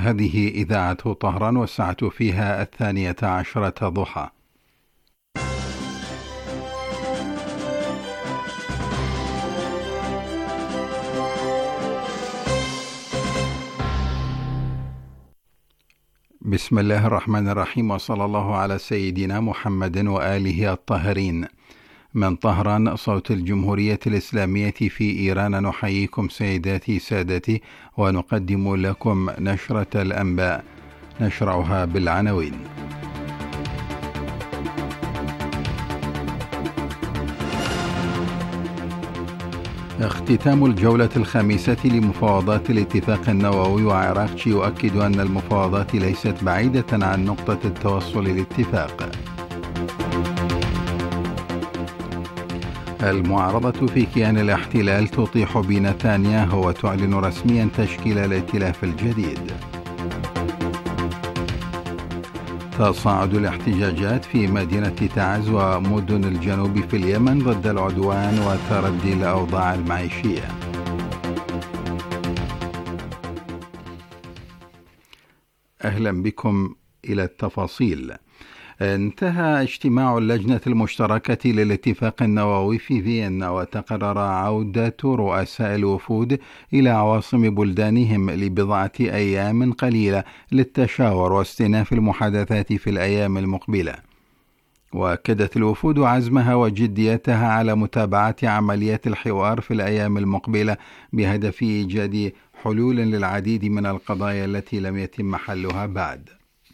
هذه إذاعة طهران والساعة فيها 12 ضحى. بسم الله الرحمن الرحيم، وصلى الله على سيدنا محمد وآله الطاهرين. من طهران صوت الجمهورية الإسلامية في إيران، نحييكم سيداتي سادتي ونقدم لكم نشرة الأنباء، نشرعها بالعناوين. اختتام الجولة الخامسة لمفاوضات الاتفاق النووي، وعراقتشي يؤكد أن المفاوضات ليست بعيدة عن نقطة التوصل للاتفاق. المعارضة في كيان الاحتلال تطيح بنتنياهو وتعلن رسميا تشكيل الائتلاف الجديد. تصاعد الاحتجاجات في مدينة تعز ومدن الجنوب في اليمن ضد العدوان وتردي الأوضاع المعيشية. أهلا بكم إلى التفاصيل. انتهى اجتماع اللجنة المشتركة للاتفاق النووي في فيينا، وتقرر عودة رؤساء الوفود إلى عواصم بلدانهم لبضعة أيام قليلة للتشاور واستئناف المحادثات في الأيام المقبلة. وأكدت الوفود عزمها وجديتها على متابعة عمليات الحوار في الأيام المقبلة بهدف إيجاد حلول للعديد من القضايا التي لم يتم حلها بعد.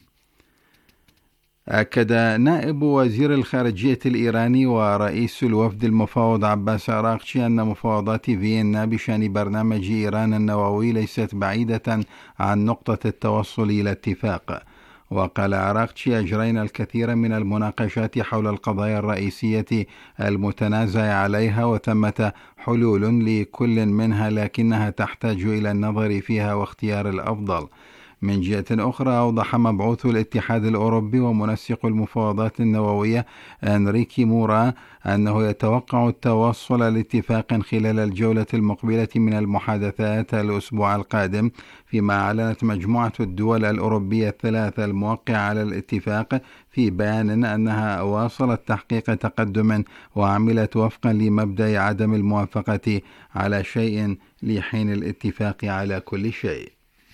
أكد نائب وزير الخارجية الإيراني ورئيس الوفد المفاوض عباس عراقتشي أن مفاوضات فيينا بشأن برنامج إيران النووي ليست بعيدة عن نقطة التوصل إلى اتفاق. وقال عراقتشي: أجرينا الكثير من المناقشات حول القضايا الرئيسية المتنازع عليها، وثمة حلول لكل منها، لكنها تحتاج إلى النظر فيها واختيار الأفضل. من جهة أخرى، أوضح مبعوث الاتحاد الأوروبي ومنسق المفاوضات النووية أنريكي مورا أنه يتوقع التوصل لاتفاق خلال الجولة المقبلة من المحادثات الأسبوع القادم، فيما أعلنت مجموعة الدول الأوروبية الثلاثة الموقعة على الاتفاق في بيان أنها واصلت تحقيق تقدم وعملت وفقا لمبدأ عدم الموافقة على شيء لحين الاتفاق على كل شيء.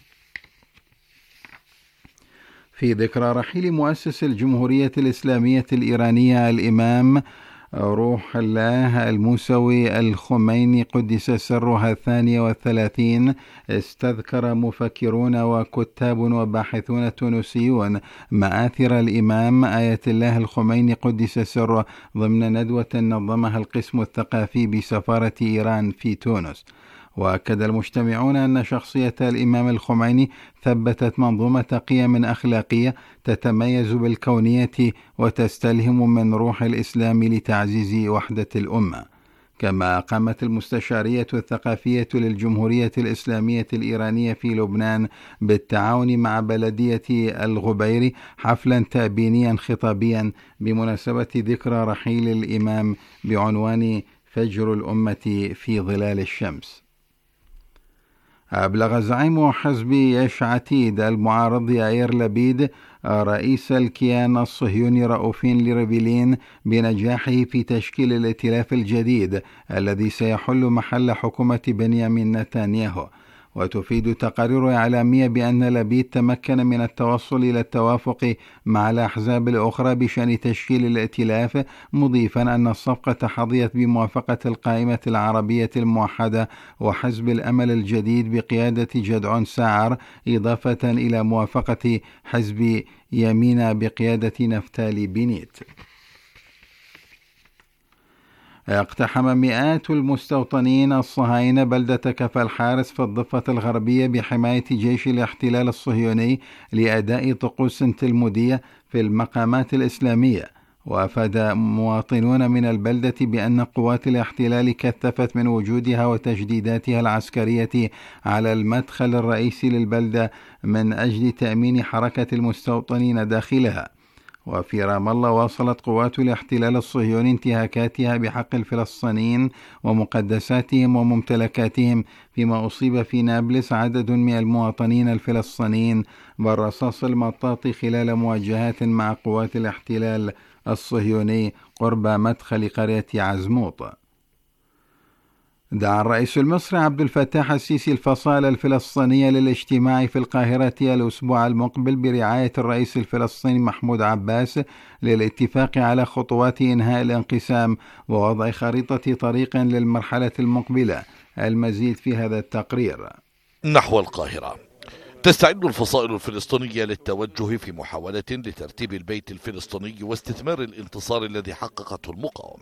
في ذكرى رحيل مؤسس الجمهورية الإسلامية الإيرانية الإمام روح الله الموسوي الخميني قدس سرها 32، استذكر مفكرون وكتاب وباحثون تونسيون مآثر الإمام آية الله الخميني قدس سره ضمن ندوة نظمها القسم الثقافي بسفارة إيران في تونس. وأكد المجتمعون أن شخصية الإمام الخميني ثبتت منظومة قيم أخلاقية تتميز بالكونية وتستلهم من روح الإسلام لتعزيز وحدة الأمة. كما قامت المستشارية الثقافية للجمهورية الإسلامية الإيرانية في لبنان بالتعاون مع بلدية الغبير حفلا تأبينيا خطابيا بمناسبة ذكرى رحيل الإمام بعنوان فجر الأمة في ظلال الشمس. أبلغ زعيم حزب يش عتيد المعارض يائير لبيد رئيس الكيان الصهيوني رؤوفين لريفلين بنجاحه في تشكيل الائتلاف الجديد الذي سيحل محل حكومة بنيامين نتنياهو. وتفيد تقارير إعلامية بأن لبيد تمكن من التوصل إلى التوافق مع الأحزاب الأخرى بشأن تشكيل الائتلاف، مضيفا أن الصفقة حظيت بموافقة القائمة العربية الموحدة وحزب الأمل الجديد بقيادة جدعون ساعر، إضافة إلى موافقة حزب يمينة بقيادة نفتالي بنيت. اقتحم مئات المستوطنين الصهاينة بلدة كفر الحارس في الضفة الغربية بحماية جيش الاحتلال الصهيوني لأداء طقوس تلمودية في المقامات الإسلامية. وأفاد مواطنون من البلدة بأن قوات الاحتلال كثفت من وجودها وتجديداتها العسكرية على المدخل الرئيسي للبلدة من أجل تأمين حركة المستوطنين داخلها. وفي رام الله واصلت قوات الاحتلال الصهيوني انتهاكاتها بحق الفلسطينيين ومقدساتهم وممتلكاتهم، فيما أصيب في نابلس عدد من المواطنين الفلسطينيين بالرصاص المطاط خلال مواجهات مع قوات الاحتلال الصهيوني قرب مدخل قرية عزموط. دعا الرئيس المصري عبد الفتاح السيسي الفصائل الفلسطينية للاجتماع في القاهرة الأسبوع المقبل برعاية الرئيس الفلسطيني محمود عباس للاتفاق على خطوات إنهاء الانقسام ووضع خريطة طريق للمرحلة المقبلة. المزيد في هذا التقرير. نحو القاهرة. تستعد الفصائل الفلسطينية للتوجه في محاولة لترتيب البيت الفلسطيني واستثمار الانتصار الذي حققته المقاومة.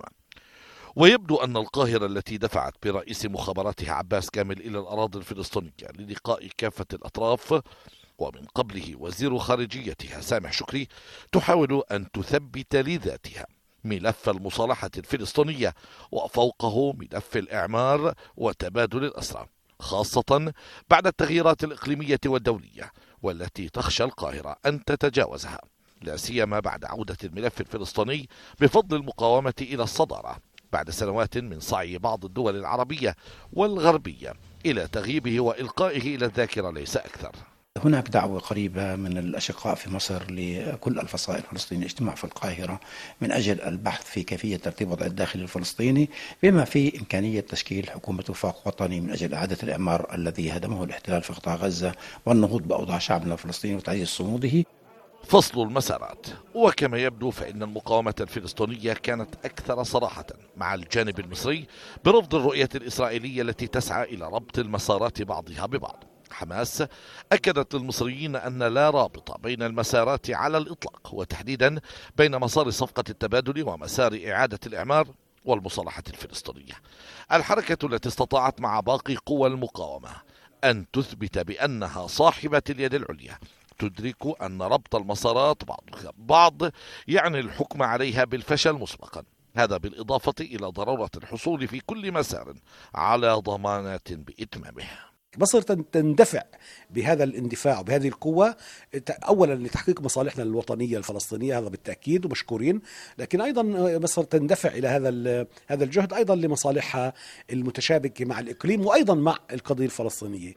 ويبدو أن القاهرة التي دفعت برئيس مخابراتها عباس كامل إلى الأراضي الفلسطينية للقاء كافة الأطراف ومن قبله وزير خارجيتها سامح شكري تحاول أن تثبت لذاتها ملف المصالحة الفلسطينية وفوقه ملف الإعمار وتبادل الأسرى، خاصة بعد التغييرات الإقليمية والدولية والتي تخشى القاهرة أن تتجاوزها، لا سيما بعد عودة الملف الفلسطيني بفضل المقاومة إلى الصدارة بعد سنوات من سعي بعض الدول العربية والغربية إلى تغييبه وإلقائه إلى الذاكرة ليس أكثر. هناك دعوة قريبة من الأشقاء في مصر لكل الفصائل الفلسطينية اجتماع في القاهرة من أجل البحث في كيفية ترتيب وضع الداخل الفلسطيني، بما في إمكانية تشكيل حكومة وفاق وطني من أجل إعادة الإعمار الذي هدمه الاحتلال في قطاع غزة والنهوض بأوضاع شعبنا الفلسطيني وتعزيز صموده. فصل المسارات. وكما يبدو فإن المقاومة الفلسطينية كانت أكثر صراحة مع الجانب المصري برفض الرؤية الإسرائيلية التي تسعى إلى ربط المسارات بعضها ببعض. حماس أكدت للمصريين أن لا رابط بين المسارات على الإطلاق، وتحديدا بين مسار صفقة التبادل ومسار إعادة الإعمار والمصالحة الفلسطينية. الحركة التي استطاعت مع باقي قوى المقاومة أن تثبت بأنها صاحبة اليد العليا تدرك أن ربط المسارات بعض يعني الحكم عليها بالفشل مسبقا، هذا بالإضافة إلى ضرورة الحصول في كل مسار على ضمانات بإتمامه. مصر تندفع بهذا الاندفاع وبهذه القوة أولا لتحقيق مصالحنا الوطنية الفلسطينية، هذا بالتأكيد ومشكورين، لكن أيضا مصر تندفع إلى هذا الجهد أيضا لمصالحها المتشابكة مع الإقليم وأيضا مع القضية الفلسطينية.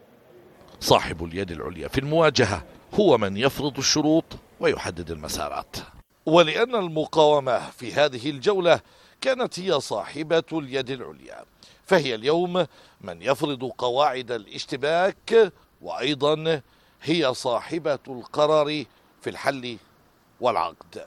صاحب اليد العليا في المواجهة هو من يفرض الشروط ويحدد المسارات، ولأن المقاومة في هذه الجولة كانت هي صاحبة اليد العليا، فهي اليوم من يفرض قواعد الاشتباك، وأيضا هي صاحبة القرار في الحل والعقد.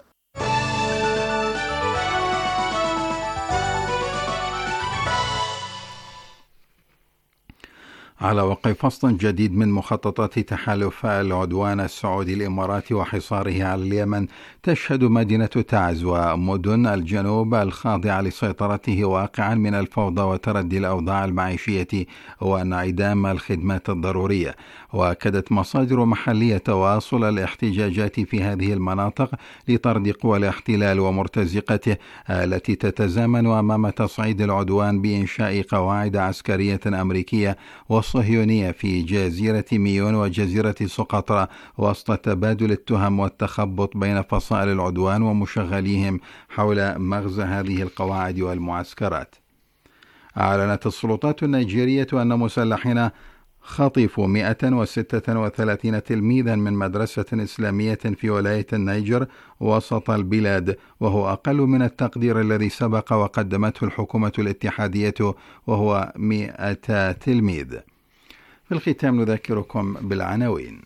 على وقع فصل جديد من مخططات تحالف العدوان السعودي الإماراتي وحصاره على اليمن، تشهد مدينة تعز ومدن الجنوب الخاضعة لسيطرته واقعا من الفوضى وتردي الأوضاع المعيشية وانعدام الخدمات الضرورية. وأكدت مصادر محلية تواصل الاحتجاجات في هذه المناطق لطرد قوى الاحتلال ومرتزقته التي تتزامن أمام تصعيد العدوان بإنشاء قواعد عسكرية أمريكية وصهيونية في جزيرة ميون وجزيرة سقطرى، وسط تبادل التهم والتخبط بين فصائل العدوان ومشغليهم حول مغزى هذه القواعد والمعسكرات. أعلنت السلطات النيجيرية أن مسلحين خطفوا 136 تلميذا من مدرسة إسلامية في ولاية النيجر وسط البلاد، وهو أقل من التقدير الذي سبق وقدمته الحكومة الاتحادية وهو 100 تلميذ. في الختام نذكركم بالعناوين.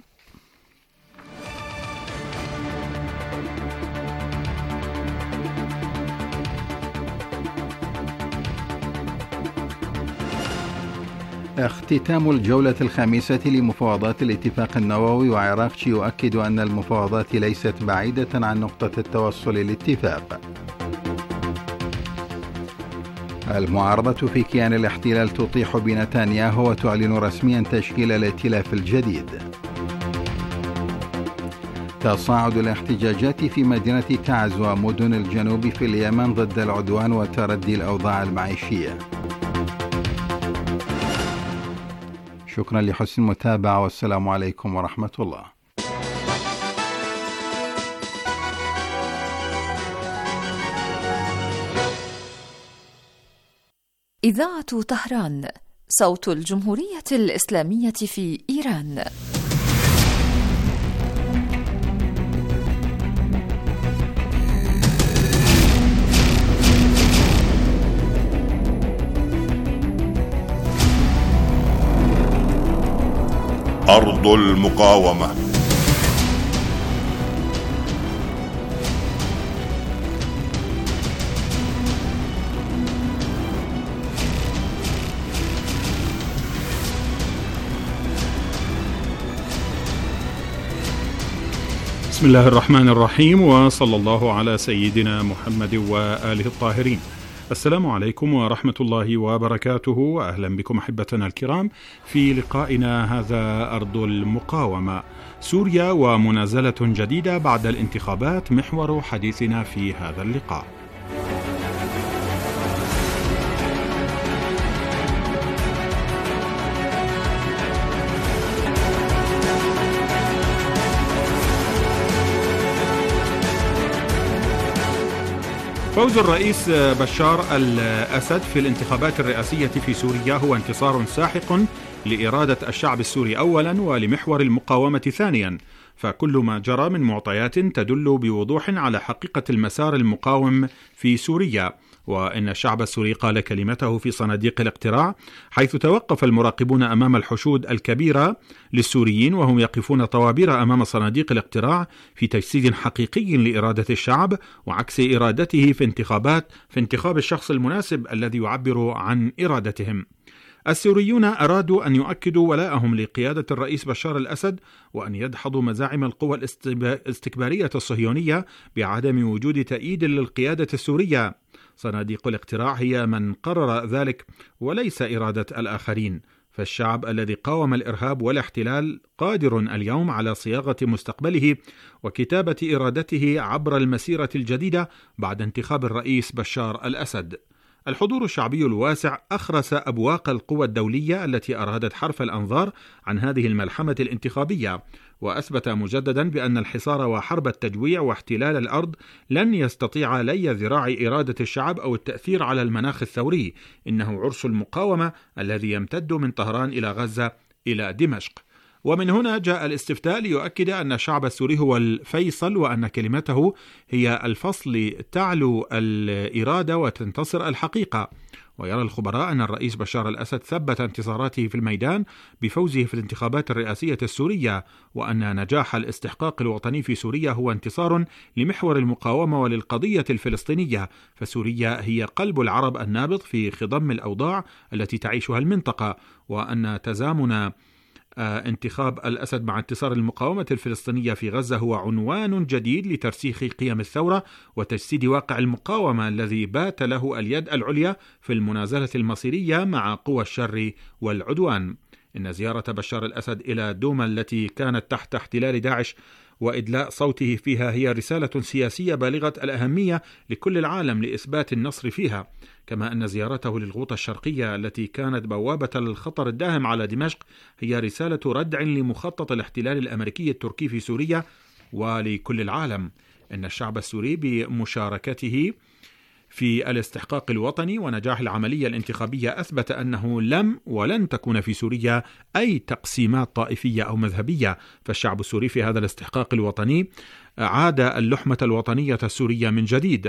اختتام الجولة الخامسة لمفاوضات الاتفاق النووي، وعراقشي يؤكد أن المفاوضات ليست بعيدة عن نقطة التوصل للاتفاق. المعارضة في كيان الاحتلال تطيح بنتنياهو وتعلن رسميا تشكيل الائتلاف الجديد. تصاعد الاحتجاجات في مدينة تعز ومدن الجنوب في اليمن ضد العدوان وتردي الأوضاع المعيشية. شكرا لحسن المتابعة، والسلام عليكم ورحمة الله. إذاعة طهران، صوت الجمهورية الإسلامية في إيران. أرض المقاومة. بسم الله الرحمن الرحيم، وصلى الله على سيدنا محمد وآله الطاهرين. السلام عليكم ورحمة الله وبركاته، وأهلا بكم أحبتنا الكرام في لقائنا هذا أرض المقاومة. سوريا ومنازلة جديدة بعد الانتخابات محور حديثنا في هذا اللقاء. فوز الرئيس بشار الأسد في الانتخابات الرئاسية في سوريا هو انتصار ساحق لإرادة الشعب السوري أولا ولمحور المقاومة ثانيا، فكل ما جرى من معطيات تدل بوضوح على حقيقة المسار المقاوم في سوريا، وإن الشعب السوري قال كلمته في صناديق الاقتراع، حيث توقف المراقبون أمام الحشود الكبيرة للسوريين وهم يقفون طوابير أمام صناديق الاقتراع في تجسيد حقيقي لإرادة الشعب وعكس إرادته في انتخاب الشخص المناسب الذي يعبر عن إرادتهم. السوريون أرادوا أن يؤكدوا ولاءهم لقيادة الرئيس بشار الأسد وأن يدحضوا مزاعم القوى الاستكبارية الصهيونية بعدم وجود تأييد للقيادة السورية. صناديق الاقتراع هي من قرر ذلك وليس إرادة الآخرين، فالشعب الذي قاوم الإرهاب والاحتلال قادر اليوم على صياغة مستقبله وكتابة إرادته عبر المسيرة الجديدة بعد انتخاب الرئيس بشار الأسد. الحضور الشعبي الواسع أخرس أبواق القوى الدولية التي أرادت حرف الأنظار عن هذه الملحمة الانتخابية، وأثبت مجددا بأن الحصار وحرب التجويع واحتلال الأرض لن يستطيع لي ذراع إرادة الشعب أو التأثير على المناخ الثوري، إنه عرس المقاومة الذي يمتد من طهران إلى غزة إلى دمشق. ومن هنا جاء الاستفتاء ليؤكد أن الشعب السوري هو الفيصل، وأن كلمته هي الفصل تعلو الإرادة وتنتصر الحقيقة. ويرى الخبراء أن الرئيس بشار الأسد ثبت انتصاراته في الميدان بفوزه في الانتخابات الرئاسية السورية، وأن نجاح الاستحقاق الوطني في سوريا هو انتصار لمحور المقاومة وللقضية الفلسطينية، فسوريا هي قلب العرب النابض في خضم الأوضاع التي تعيشها المنطقة، وأن تزامن انتخاب الأسد مع انتصار المقاومة الفلسطينية في غزة هو عنوان جديد لترسيخ قيم الثورة وتجسيد واقع المقاومة الذي بات له اليد العليا في المنازلة المصيرية مع قوى الشر والعدوان. إن زيارة بشار الأسد إلى دوما التي كانت تحت احتلال داعش وإدلاء صوته فيها هي رسالة سياسية بالغة الأهمية لكل العالم لإثبات النصر فيها، كما أن زيارته للغوطة الشرقية التي كانت بوابة للخطر الداهم على دمشق هي رسالة ردع لمخطط الاحتلال الأمريكي التركي في سوريا ولكل العالم. إن الشعب السوري بمشاركته في الاستحقاق الوطني ونجاح العملية الانتخابية أثبت أنه لم ولن تكون في سوريا أي تقسيمات طائفية أو مذهبية، فالشعب السوري في هذا الاستحقاق الوطني عاد اللحمة الوطنية السورية من جديد.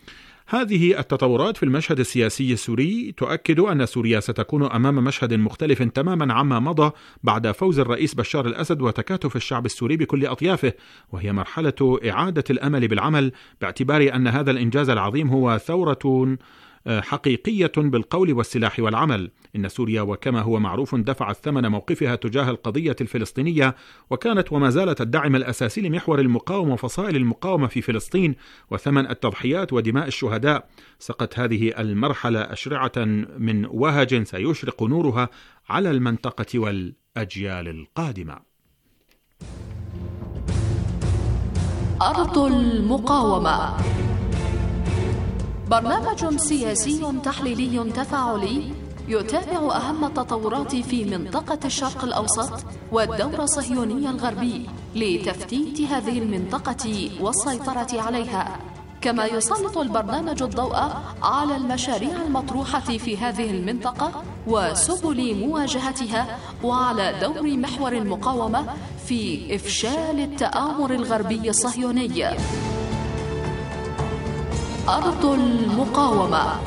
هذه التطورات في المشهد السياسي السوري تؤكد أن سوريا ستكون أمام مشهد مختلف تماما عما مضى بعد فوز الرئيس بشار الأسد وتكاتف الشعب السوري بكل أطيافه، وهي مرحلة إعادة الأمل بالعمل، باعتبار أن هذا الإنجاز العظيم هو ثورة حقيقية بالقول والسلاح والعمل. إن سوريا وكما هو معروف دفعت ثمن موقفها تجاه القضية الفلسطينية، وكانت وما زالت الداعم الأساسي لمحور المقاومة وفصائل المقاومة في فلسطين، وثمن التضحيات ودماء الشهداء. سقط هذه المرحلة أشرعة من وهج سيشرق نورها على المنطقة والأجيال القادمة. أرض المقاومة، برنامج سياسي تحليلي تفاعلي يتابع أهم التطورات في منطقة الشرق الأوسط والدور الصهيوني الغربي لتفتيت هذه المنطقة والسيطرة عليها، كما يسلط البرنامج الضوء على المشاريع المطروحة في هذه المنطقة وسبل مواجهتها، وعلى دور محور المقاومة في إفشال التآمر الغربي الصهيوني. أرض المقاومة.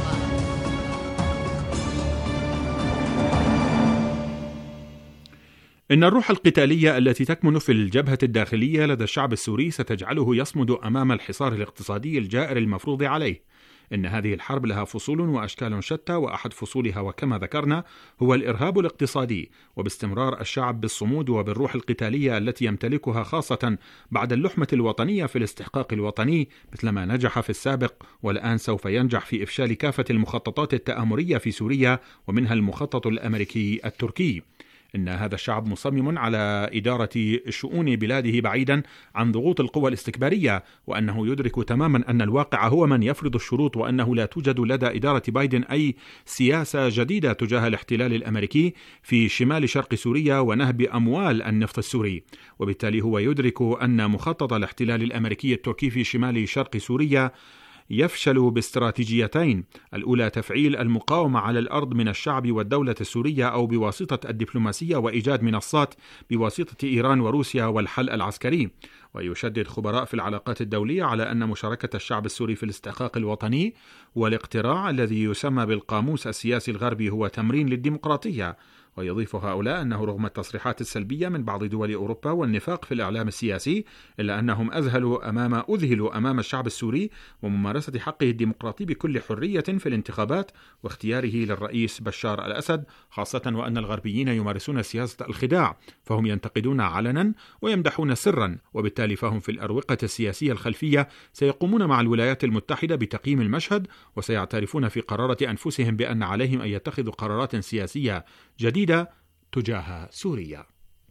إن الروح القتالية التي تكمن في الجبهة الداخلية لدى الشعب السوري ستجعله يصمد أمام الحصار الاقتصادي الجائر المفروض عليه. إن هذه الحرب لها فصول وأشكال شتى، وأحد فصولها وكما ذكرنا هو الإرهاب الاقتصادي، وباستمرار الشعب بالصمود وبالروح القتالية التي يمتلكها، خاصة بعد اللحمة الوطنية في الاستحقاق الوطني مثلما نجح في السابق، والآن سوف ينجح في إفشال كافة المخططات التآمرية في سوريا، ومنها المخطط الأمريكي التركي. إن هذا الشعب مصمم على إدارة شؤون بلاده بعيدا عن ضغوط القوى الاستكبارية، وأنه يدرك تماما أن الواقع هو من يفرض الشروط، وأنه لا توجد لدى إدارة بايدن أي سياسة جديدة تجاه الاحتلال الأمريكي في شمال شرق سوريا ونهب أموال النفط السوري. وبالتالي هو يدرك أن مخطط الاحتلال الأمريكي التركي في شمال شرق سوريا يفشل باستراتيجيتين: الأولى تفعيل المقاومة على الأرض من الشعب والدولة السورية أو بواسطة الدبلوماسية وإيجاد منصات بواسطة إيران وروسيا والحل العسكري. ويشدد خبراء في العلاقات الدولية على أن مشاركة الشعب السوري في الاستحقاق الوطني والاقتراع الذي يسمى بالقاموس السياسي الغربي هو تمرين للديمقراطية. ويضيف هؤلاء أنه رغم التصريحات السلبية من بعض دول أوروبا والنفاق في الإعلام السياسي، إلا أنهم أذهلوا أمام الشعب السوري وممارسة حقه الديمقراطي بكل حرية في الانتخابات واختياره للرئيس بشار الأسد، خاصة وأن الغربيين يمارسون سياسة الخداع، فهم ينتقدون علنا ويمدحون سرا، وبالتالي فهم في الأروقة السياسية الخلفية سيقومون مع الولايات المتحدة بتقييم المشهد، وسيعترفون في قرارة أنفسهم بأن عليهم أن يتخذوا قرارات سياسية جديدة تجاه سوريا.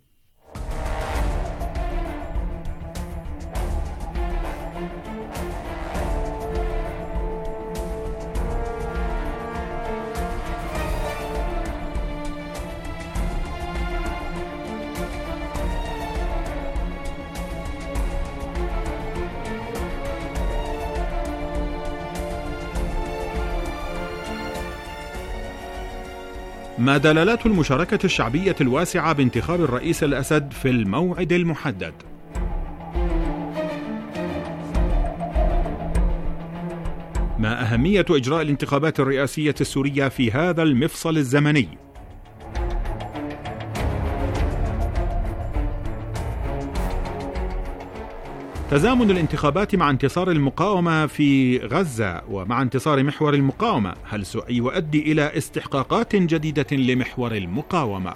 ما دلالات المشاركة الشعبية الواسعة بانتخاب الرئيس الأسد في الموعد المحدد؟ ما أهمية إجراء الانتخابات الرئاسية السورية في هذا المفصل الزمني؟ تزامن الانتخابات مع انتصار المقاومة في غزة ومع انتصار محور المقاومة، هل سيؤدي إلى استحقاقات جديدة لمحور المقاومة؟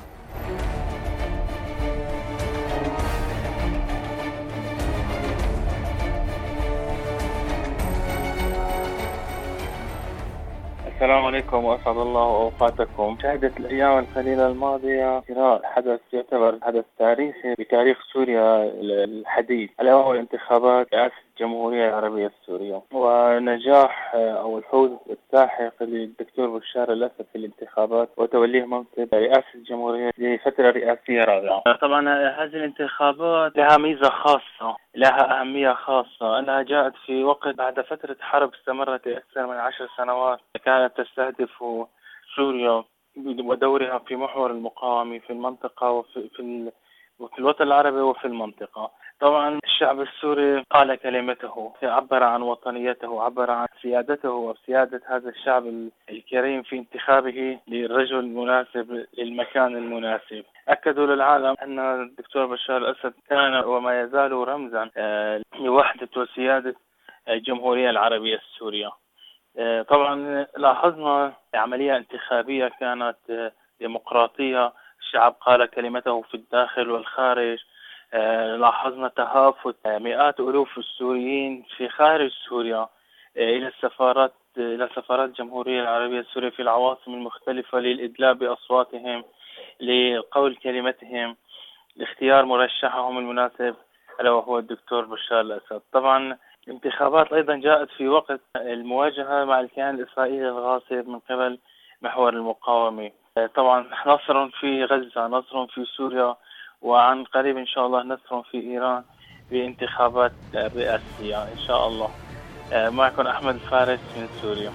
السلام عليكم وأسعد الله أوقاتكم. شهدت الأيام القليلة الماضية إجراء حدث يعتبر حدث تاريخي بتاريخ سوريا الحديث، ألا وهو الانتخابات رئاسة الجمهورية العربية السورية، ونجاح أو الفوز الساحق للدكتور بشار الأسد في الانتخابات وتوليه منصب رئاسة الجمهورية لفترة رئاسية رابعة. طبعا هذه الانتخابات لها ميزة خاصة، لها أهمية خاصة، أنها جاءت في وقت بعد فترة حرب استمرت أكثر من 10 سنوات كانت تستهدف سوريا ودورها في محور المقاومة في المنطقة وفي الوطن العربي وفي المنطقة. طبعا الشعب السوري قال كلمته، عبر عن وطنيته، عبر عن سيادته وسيادة هذا الشعب الكريم في انتخابه للرجل المناسب للمكان المناسب. أكدوا للعالم أن الدكتور بشار الأسد كان وما يزال رمزا لوحدة وسيادة الجمهورية العربية السورية. طبعا لاحظنا عملية انتخابية كانت ديمقراطية، الشعب قال كلمته في الداخل والخارج. لاحظنا تهافت مئات ألوف السوريين في خارج سوريا إلى سفارات الجمهورية العربية السورية في العواصم المختلفة للإدلاء بأصواتهم، لقول كلمتهم، لاختيار مرشحهم المناسب ألا وهو الدكتور بشار الأسد. طبعا الانتخابات أيضا جاءت في وقت المواجهة مع الكيان الإسرائيلي الغاصب من قبل محور المقاومة. طبعا نصر في غزة، نصر في سوريا، وعن قريب إن شاء الله نصر في إيران بانتخابات الرئاسية إن شاء الله. معكم أحمد الفارس من سوريا.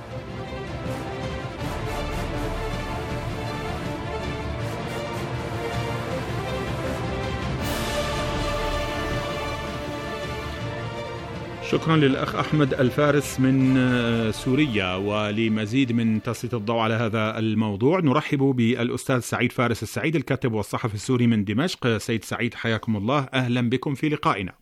شكرا للأخ أحمد الفارس من سوريا. ولمزيد من تسليط الضوء على هذا الموضوع نرحب بالأستاذ سعيد فارس السعيد، الكاتب والصحفي السوري من دمشق. سيد سعيد، حياكم الله، أهلا بكم في لقائنا.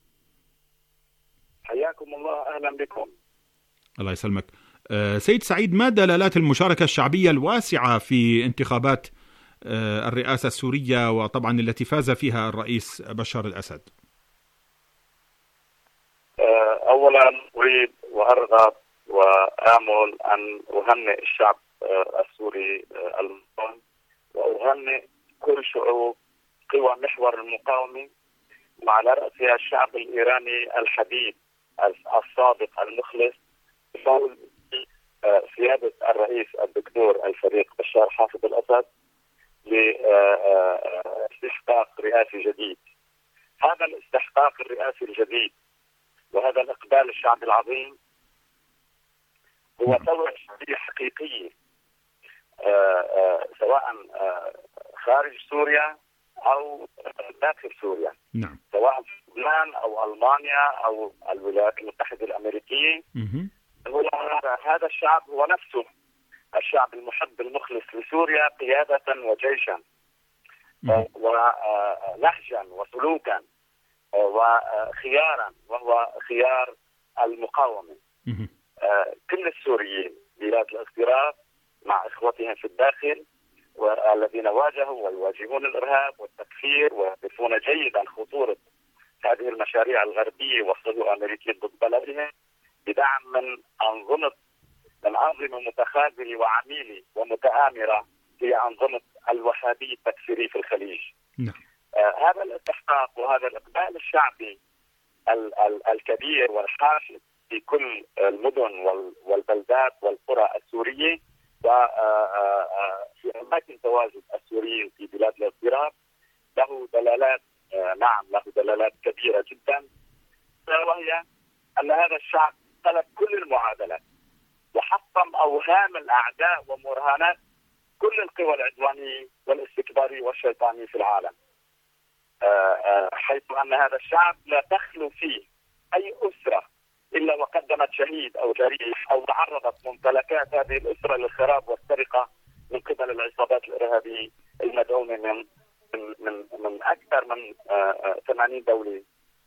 حياكم الله، أهلا بكم. الله يسلمك. سيد سعيد، ما دلالات المشاركة الشعبية الواسعة في انتخابات الرئاسة السورية، وطبعا التي فاز فيها الرئيس بشار الأسد؟ أولا أريد وأرغب وآمل أن أهنئ الشعب السوري المسلم، وأهنئ كل شعوب قوى محور المقاومة، وعلى رأسها الشعب الإيراني الحبيب الصادق المخلص بفضل سيادة الرئيس الدكتور الفريق بشار حافظ الأسد لاستحقاق رئاسي جديد. هذا الاستحقاق الرئاسي الجديد وهذا الإقبال الشعبي العظيم هو ثورة شعبية حقيقية، سواء خارج سوريا أو داخل سوريا. نعم. سواء في لبنان أو ألمانيا أو الولايات المتحدة الأمريكية. هذا الشعب هو نفسه الشعب المحب المخلص لسوريا قيادة وجيشا ونهجا وسلوكا وخيارا، وهو خيار المقاومة. كل السوريين بلاد الاغتراب مع إخوتهم في الداخل والذين واجهوا ويواجهون الإرهاب والتكفير ويعرفون جيدا خطورة هذه المشاريع الغربية والصهيونية الأمريكية ضد بلدهم بدعم من أنظمة متخاذلة وعميلة ومتآمرة هي أنظمة الوهابية التكفيرية في الخليج. هذا الاستحقاق وهذا الإقبال الشعبي الكبير والحاشد في كل المدن والبلدات والقرى السورية وفي أماكن تواجد السوريين في بلاد الاغتراب له دلالات، له دلالات كبيرة جدا، وهي أن هذا الشعب طلب كل المعادلات وحطم أوهام الأعداء ومرهنات كل القوى العدوانية والاستكبارية والشيطانية في العالم، حيث أن هذا الشعب لا تخلو فيه أي أسرة إلا وقدمت شهيد أو جريح أو تعرضت ممتلكات هذه الأسرة للخراب والسرقة من قبل العصابات الإرهابية المدعومة من أكثر من 80 دولة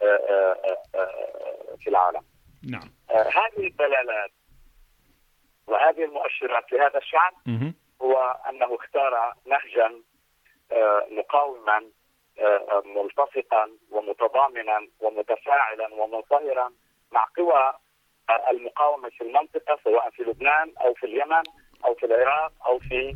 في العالم. نعم. هذه الدلالات وهذه المؤشرات لهذا الشعب هو أنه اختار نهجا مقاوما ملتصقا ومتضامنا ومتفاعلا ومنصهرا مع قوى المقاومة في المنطقة، سواء في لبنان أو في اليمن أو في العراق أو في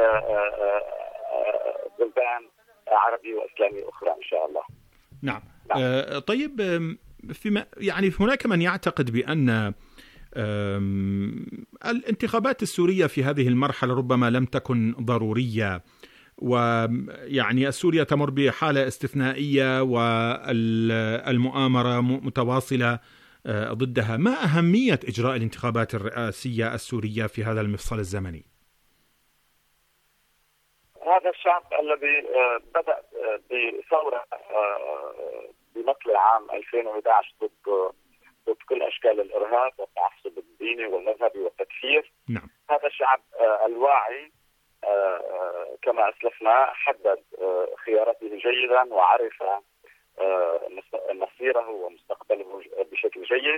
بلدان عربية وإسلامية أخرى إن شاء الله. نعم. طيب، هناك من يعتقد بأن الانتخابات السورية في هذه المرحلة ربما لم تكن ضرورية، ويعني سوريا تمر بحالة استثنائية والمؤامرة متواصلة ضدها. ما أهمية إجراء الانتخابات الرئاسية السورية في هذا المفصل الزمني؟ هذا الشعب الذي بدأ بثورة بمطلع عام 2011 ضد كل أشكال الإرهاب والتعصب الديني والمذهبي والتكفير. نعم. هذا الشعب الواعي كما أسلفنا حدد خيارته جيدا وعرف مصيره ومستقبله بشكل جيد.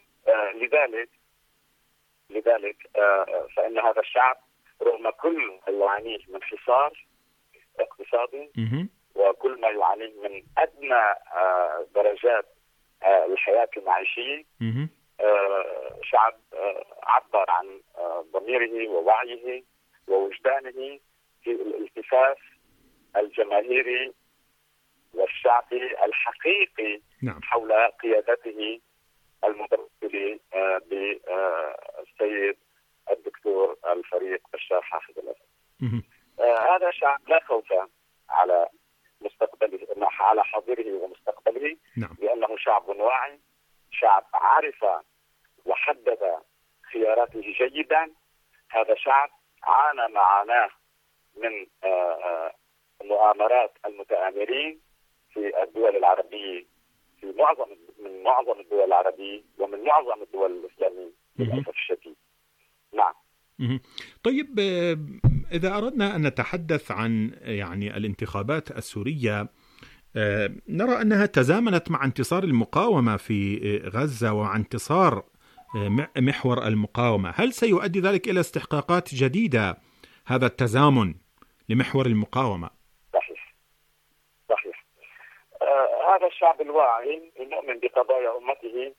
لذلك فإن هذا الشعب رغم كل ما يعانيه من حصار اقتصادي وكل ما يعانيه من أدنى درجات الحياة المعيشية، شعب عبر عن ضميره ووعيه ووجدانه في الالتفاف الجماهيري والشعبي الحقيقي. نعم. حول قيادته المتمثلة بالسيد الدكتور الفريق بشار حافظ الأسد. هذا شعب لا خوف على مستقبله، على حاضره ومستقبله. نعم. لأنه شعب واعي، شعب عرف حدد خياراته جيدا. هذا شعب عانى معاناة من مؤامرات المتآمرين في الدول العربية، من معظم الدول العربية ومن معظم الدول الإسلامية للأسف الشديد. نعم. طيب، إذا أردنا أن نتحدث عن يعني الانتخابات السورية، نرى أنها تزامنت مع انتصار المقاومة في غزة ومع انتصار محور المقاومة. هل سيؤدي ذلك إلى استحقاقات جديدة هذا التزامن لمحور المقاومة؟ صحيح. هذا الشعب الواعي المؤمن بقضايا أمته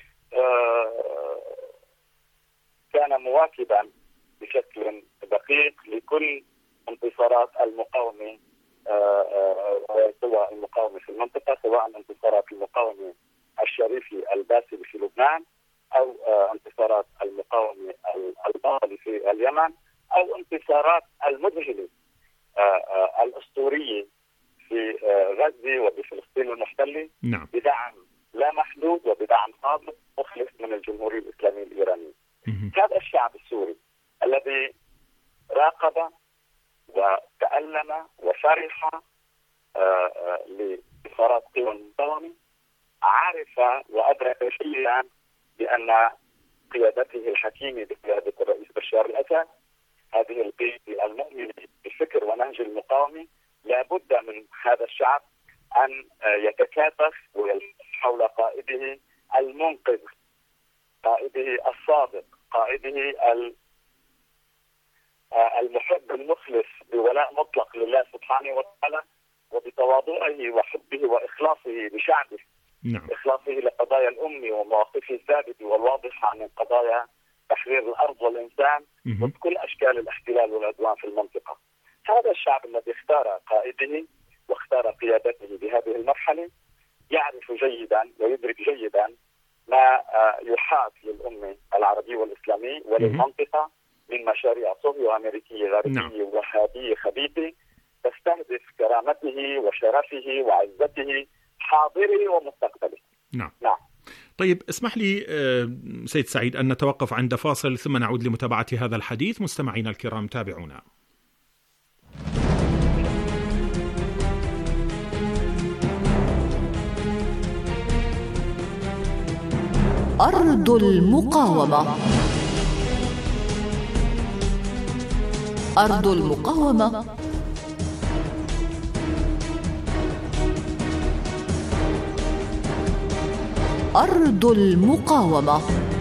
كان مواكبا بشكل دقيق لكل انتصارات المقاومة، سواء المقاومة في المنطقة، سواء انتصارات المقاومة الشريفي الباسل في لبنان، أو انتصارات المقاومة الباطلة في اليمن، أو انتصارات المذهلة الأسطورية في غزة وبفلسطين المحتلة. نعم. بدعم لا محدود وبدعم صادق مخلص من الجمهورية الإسلامية الإيرانية. هذا الشعب السوري الذي راقب وتألم وفرح لانتصارات قوى المقاومة عرف وأدرك جيدا بأن قيادته الحكيمة بقيادة الرئيس بشار الأسد، هذه القيادة المؤمنة بالفكر ونهج المقاومة، لابد من هذا الشعب أن يتكاتف ويلتف حول قائده المنقذ، قائده الصادق، قائده المحب المخلص بولاء مطلق لله سبحانه وتعالى، وبتواضعه وحبه وإخلاصه لشعبه. نعم. إخلاصه لقضايا الأمة ومواقفه الثابتة والواضحة من قضايا تحرير الأرض والإنسان وكل أشكال الاحتلال والعدوان في المنطقة. هذا الشعب الذي اختار قائده واختار قيادته بهذه المرحلة يعرف جيدا ويدرك جيدا ما يحاط للأمة العربية والإسلامية وللمنطقة من مشاريع صهيونية أمريكية غربية وهابية خبيثة تستهدف كرامته وشرفه وعزته حاضره ومستقبله. نعم. نعم. طيب، اسمح لي سيد سعيد أن نتوقف عند فاصل ثم نعود لمتابعة هذا الحديث. مستمعينا الكرام، تابعونا. أرض المقاومة. أرض المقاومة أرض المقاومة.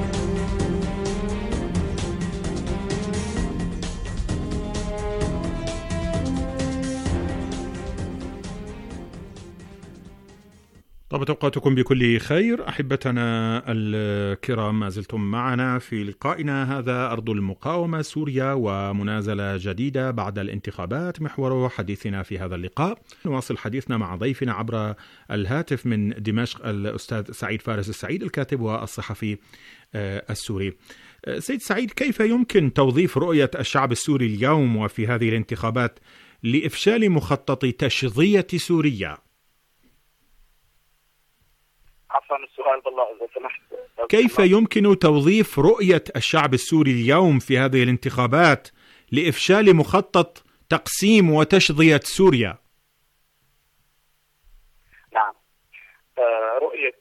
طابت أوقاتكم بكل خير أحبتنا الكرام، ما زلتم معنا في لقائنا هذا أرض المقاومة سوريا ومنازلة جديدة بعد الانتخابات، محور حديثنا في هذا اللقاء. نواصل حديثنا مع ضيفنا عبر الهاتف من دمشق الأستاذ سعيد فارس السعيد، الكاتب والصحفي السوري. سيد سعيد، كيف يمكن توظيف رؤية الشعب السوري اليوم وفي هذه الانتخابات لإفشال مخطط تشظية سوريا؟ عفوا السؤال بالله إذا سمحت. كيف يمكن توظيف رؤية الشعب السوري اليوم في هذه الانتخابات لإفشال مخطط تقسيم وتشظية سوريا؟ نعم، رؤية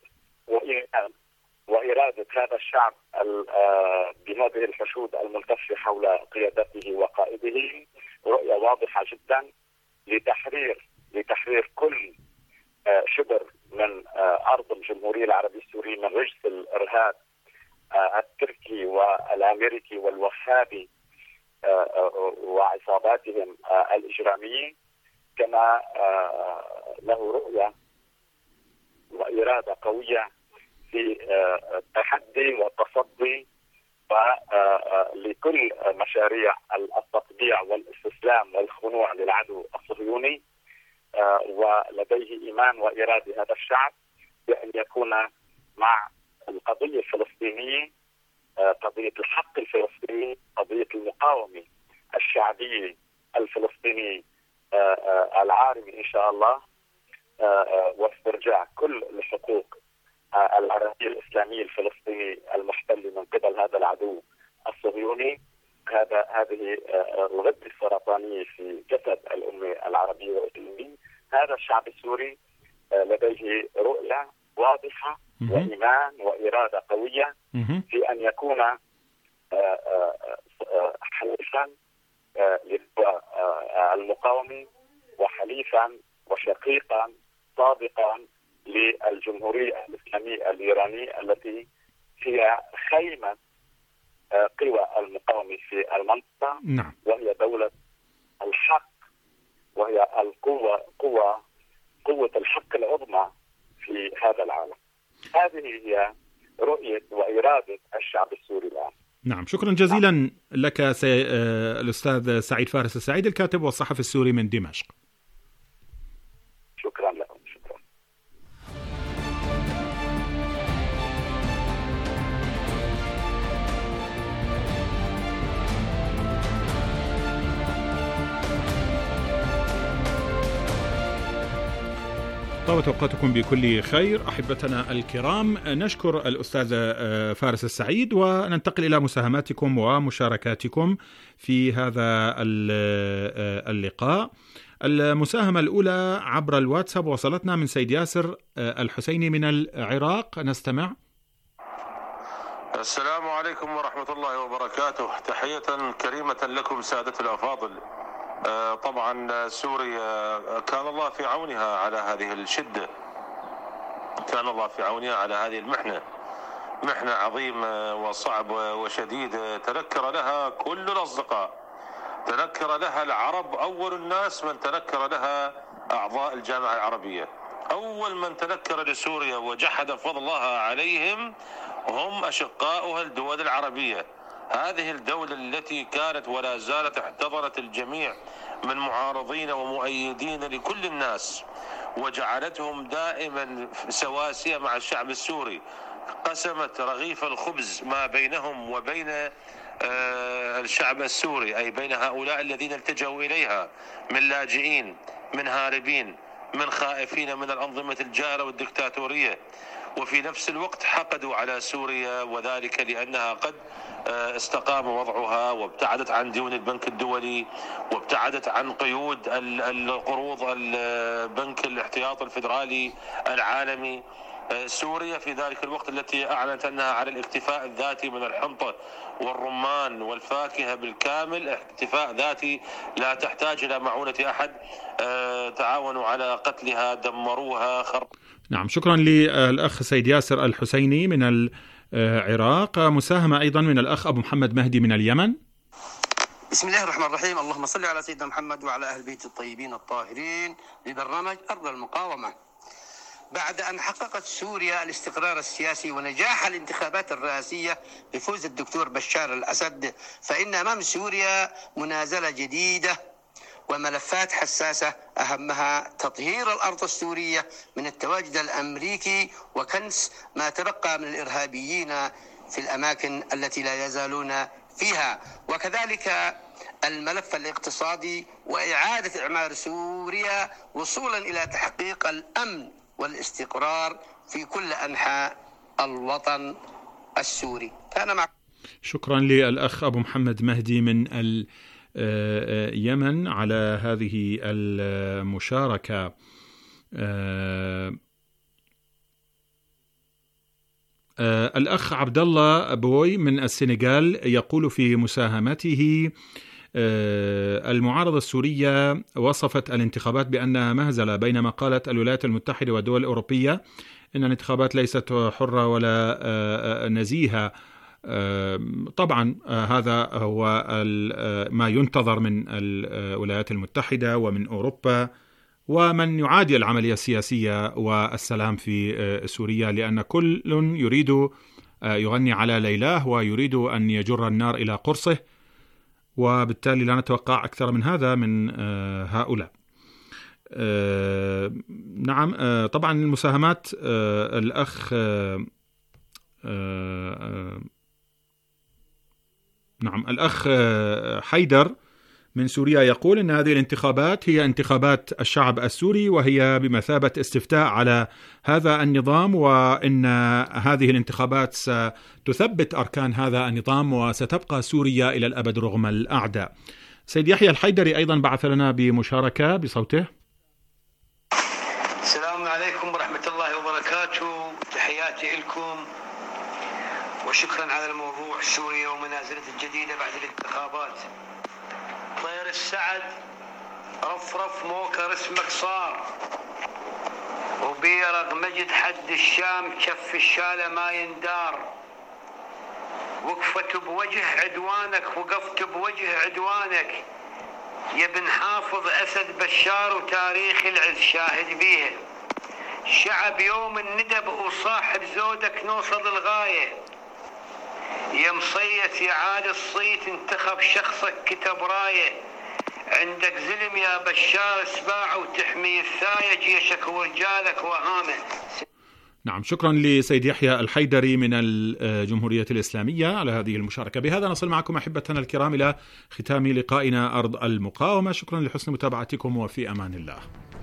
وإرادة هذا الشعب بهذه الحشود الملتفة حول قيادته وقائده رؤية واضحة جدا لتحرير كل شبر من أرض الجمهورية العربية السورية من رجس الإرهاب التركي والأمريكي والوهابي وعصاباتهم الإجرامية، كما له رؤية وإرادة قوية في التحدي والتصدي لكل مشاريع التطبيع والاستسلام والخنوع للعدو الصهيوني. ولديه إيمان وإرادة هذا الشعب بأن يكون مع القضية الفلسطينية، قضية الحق الفلسطيني، قضية المقاومة الشعبية الفلسطينية العارمة إن شاء الله، واسترجاع كل الحقوق العربي الإسلامي الفلسطيني المحتل من قبل هذا العدو الصهيوني. هذه الغدة السرطانية في جسد الأمة العربية والإسلامية. هذا الشعب السوري لديه رؤية واضحة وإيمان وإرادة قوية في أن يكون حليفا للمقاومة وحليفا وشقيقا صادقا للجمهورية الإسلامية الإيرانية التي هي خيمة قوى المقاومة في المنطقة. نعم. وهي دولة الحق، وهي قوة الحق العظمى في هذا العالم. هذه هي رؤية وإرادة الشعب السوري الآن. نعم، شكرا جزيلا لك الأستاذ سعيد فارس السعيد، الكاتب والصحفي السوري من دمشق. شكرا لكم. شكرا. طابت أوقاتكم بكل خير أحبتنا الكرام. نشكر الأستاذ فارس السعيد، وننتقل إلى مساهماتكم ومشاركاتكم في هذا اللقاء. المساهمة الأولى عبر الواتساب وصلتنا من سيد ياسر الحسيني من العراق. نستمع. السلام عليكم ورحمة الله وبركاته. تحية كريمة لكم سادة الأفاضل. طبعا سوريا كان الله في عونها على هذه الشدة، كان الله في عونها على هذه محنة عظيمة وصعبة وشديدة. تنكر لها كل الأصدقاء، تنكر لها العرب. أول الناس من تنكر لها أعضاء الجامعة العربية. أول من تنكر لسوريا وجحد فضل الله عليهم هم أشقاؤها الدول العربية. هذه الدولة التي كانت ولا زالت احتضنت الجميع من معارضين ومؤيدين لكل الناس، وجعلتهم دائما سواسية مع الشعب السوري. قسمت رغيف الخبز ما بينهم وبين الشعب السوري، أي بين هؤلاء الذين التجأوا إليها من لاجئين، من هاربين، من خائفين من الأنظمة الجائرة والدكتاتورية. وفي نفس الوقت حقدوا على سوريا، وذلك لأنها قد استقام وضعها وابتعدت عن ديون البنك الدولي وابتعدت عن قيود القروض البنك الاحتياط الفدرالي العالمي. سوريا في ذلك الوقت التي أعلنت أنها على الاكتفاء الذاتي من الحنطة والرمان والفاكهة بالكامل، اكتفاء ذاتي لا تحتاج إلى معونة أحد، تعاونوا على قتلها، دمروها، نعم، شكرا للأخ سيد ياسر الحسيني من العراق. مساهمة أيضا من الأخ أبو محمد مهدي من اليمن. بسم الله الرحمن الرحيم. اللهم صل على سيدنا محمد وعلى أهل بيت الطيبين الطاهرين. لبرنامج أرض المقاومة. بعد أن حققت سوريا الاستقرار السياسي ونجاح الانتخابات الرئاسية بفوز الدكتور بشار الأسد، فإن أمام سوريا منازلة جديدة وملفات حساسة، أهمها تطهير الأرض السورية من التواجد الأمريكي وكنس ما تبقى من الإرهابيين في الأماكن التي لا يزالون فيها، وكذلك الملف الاقتصادي وإعادة إعمار سوريا وصولا إلى تحقيق الأمن والاستقرار في كل أنحاء الوطن السوري. شكرا للأخ أبو محمد مهدي من اليمن على هذه المشاركة. الأخ عبد الله بوي من السنغال يقول في مساهمته: المعارضة السورية وصفت الانتخابات بأنها مهزلة، بينما قالت الولايات المتحدة والدول الأوروبية إن الانتخابات ليست حرة ولا نزيهة. طبعا هذا هو ما ينتظر من الولايات المتحدة ومن أوروبا ومن يعادي العملية السياسية والسلام في سوريا، لأن كل يريد يغني على ليلاه ويريد أن يجر النار إلى قرصه، وبالتالي لا نتوقع أكثر من هذا من هؤلاء. نعم، طبعا المساهمات الأخ الأخ حيدر من سوريا يقول إن هذه الانتخابات هي انتخابات الشعب السوري، وهي بمثابة استفتاء على هذا النظام، وإن هذه الانتخابات ستثبت أركان هذا النظام وستبقى سوريا إلى الأبد رغم الأعداء. سيد يحيى الحيدري أيضا بعث لنا بمشاركة بصوته. السلام عليكم ورحمة الله وبركاته، تحياتي لكم وشكرا على الموضوع سوريا ومنازلة الجديدة بعد الانتخابات. طير السعد رفرف موكر اسمك صار، وبيرغ مجد حد الشام كف الشالة ما يندار. وقفت بوجه عدوانك وقفت بوجه عدوانك يا بن حافظ أسد بشار، وتاريخ العز شاهد بيه. شعب يوم الندب وصاحب زودك نوصل الغاية، يا مصيت يا عاد الصيت انتخب شخصك كتب راية. عندك زلم يا بشار سباع وتحمي الثاية، جيشك ورجالك وهامه. نعم، شكرا لسيد يحيى الحيدري من الجمهورية الإسلامية على هذه المشاركة. بهذا نصل معكم أحبتنا الكرام إلى ختام لقائنا أرض المقاومة. شكرا لحسن متابعتكم وفي أمان الله.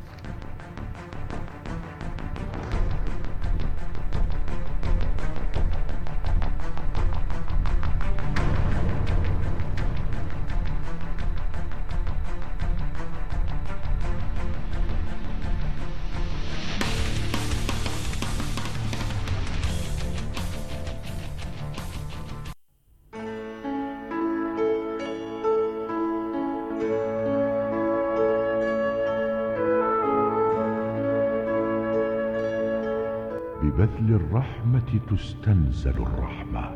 ببذل الرحمة تستنزل الرحمة.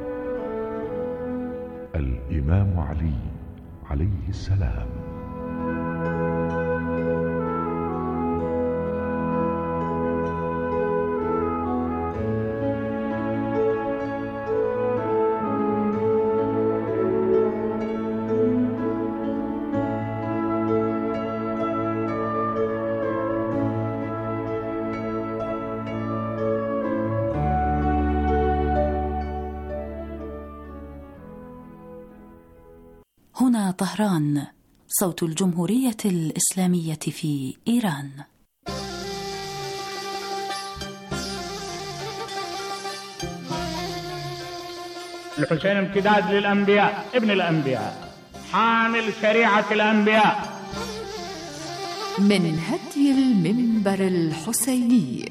الإمام علي عليه السلام. هنا طهران، صوت الجمهورية الإسلامية في إيران. الحسين امتداد للأنبياء، ابن الأنبياء، حامل شريعة الأنبياء. من هدي المنبر الحسيني.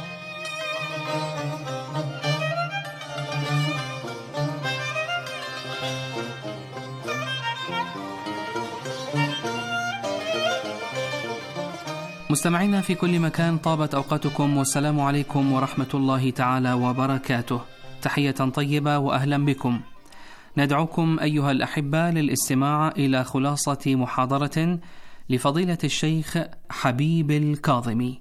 مستمعينا في كل مكان، طابت أوقاتكم والسلام عليكم ورحمة الله تعالى وبركاته. تحية طيبة وأهلا بكم. ندعوكم أيها الأحبة للاستماع إلى خلاصة محاضرة لفضيلة الشيخ حبيب الكاظمي.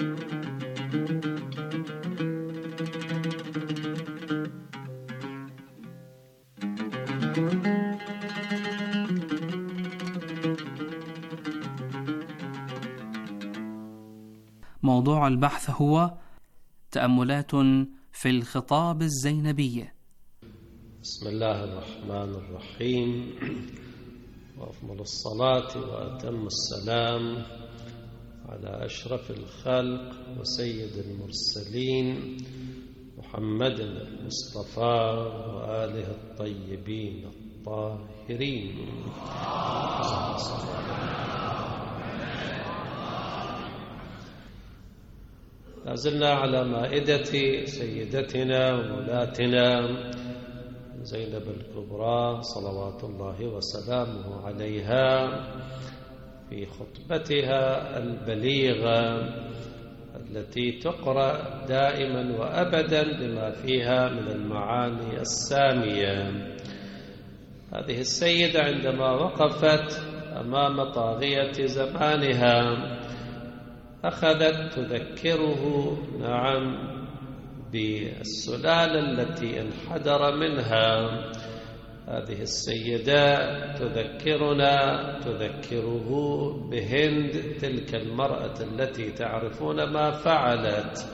موضوع البحث هو تأملات في الخطاب الزينبي. بسم الله الرحمن الرحيم، وأفضل الصلاة وأتم السلام على أشرف الخلق وسيد المرسلين محمد المصطفى وآله الطيبين الطاهرين. لازلنا على مائدة سيدتنا ومولاتنا زينب الكبرى صلوات الله وسلامه عليها في خطبتها البليغة التي تقرأ دائما وأبدا لما فيها من المعاني السامية. هذه السيدة عندما وقفت أمام طاغية زمانها أخذت تذكره بالسلالة التي انحدر منها. هذه السيدة تذكره بهند، تلك المرأة التي تعرفون ما فعلت.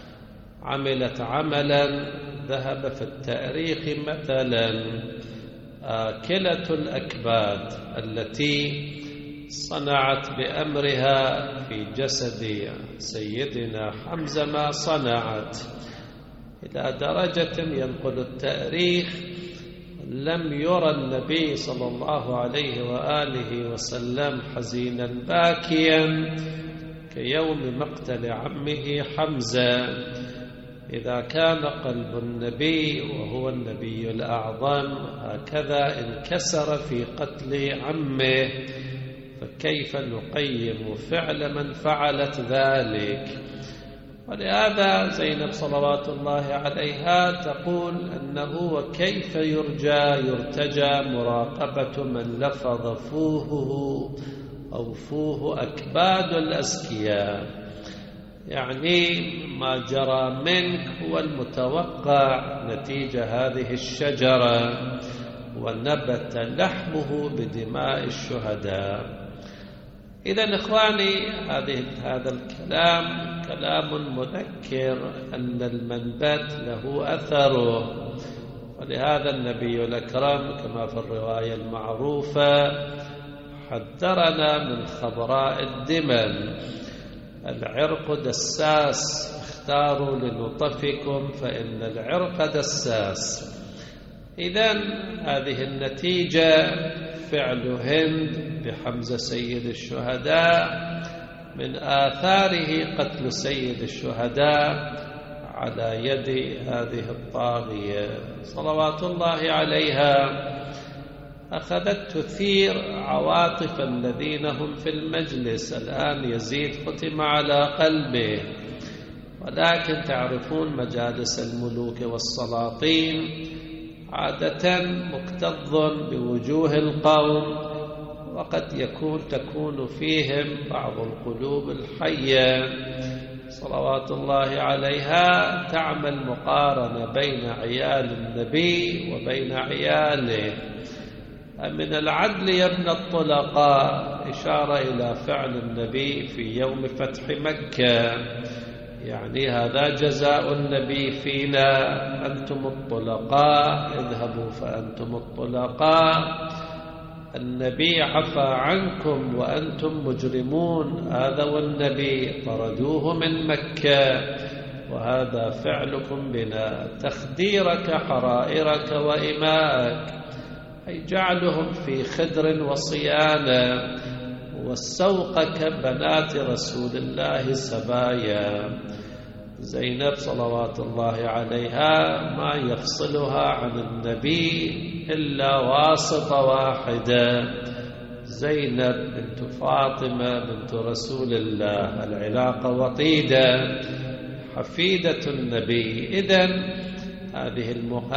عملت عملا ذهب في التاريخ مثلا آكلة الأكباد التي صنعت بأمرها في جسد سيدنا حمزة ما صنعت، إلى درجة ينقل التاريخ لم يرى النبي صلى الله عليه وآله وسلم حزينا باكيا كيوم مقتل عمه حمزة. إذا كان قلب النبي وهو النبي الأعظم هكذا انكسر في قتل عمه، فكيف نقيم فعل من فعلت ذلك؟ ولهذا زينب صلوات الله عليها تقول أنه وكيف يرتجى مراقبة من لفظ فوهه أو فوه أكباد الأذكياء، يعني ما جرى منك هو المتوقع نتيجة هذه الشجرة، ونبت لحمه بدماء الشهداء. إذن إخواني هذا الكلام كلام مذكر أن المنبت له أثره، ولهذا النبي الأكرم كما في الرواية المعروفة حذرنا من خضراء الدمن. العرق دساس، اختاروا لنطفكم فإن العرق دساس. إذن هذه النتيجة فعل هند بحمزة سيد الشهداء من آثاره قتل سيد الشهداء على يد هذه الطاغية صلوات الله عليها، أخذت تثير عواطف الذين هم في المجلس. الآن يزيد ختم على قلبه، ولكن تعرفون مجالس الملوك والسلاطين عادة مكتظ بوجوه القوم، وقد تكون فيهم بعض القلوب الحية صلوات الله عليها تعمل مقارنة بين عيال النبي وبين عياله. من العدل يا ابن الطلقاء إشارة إلى فعل النبي في يوم فتح مكة، يعني هذا جزاء النبي فينا، أنتم الطلقاء اذهبوا فأنتم الطلقاء. النبي عفى عنكم وأنتم مجرمون، هذا والنبي طردوه من مكة، وهذا فعلكم بنا، تخديرك حرائرك وإماءك، أي جعلهم في خدر وصيانة، والسوقك بنات رسول الله سبايا. زينب صلوات الله عليها ما يفصلها عن النبي إلا واسطة واحدة، زينب بنت فاطمة بنت رسول الله، العلاقة وطيدة، حفيدة النبي. إذن هذه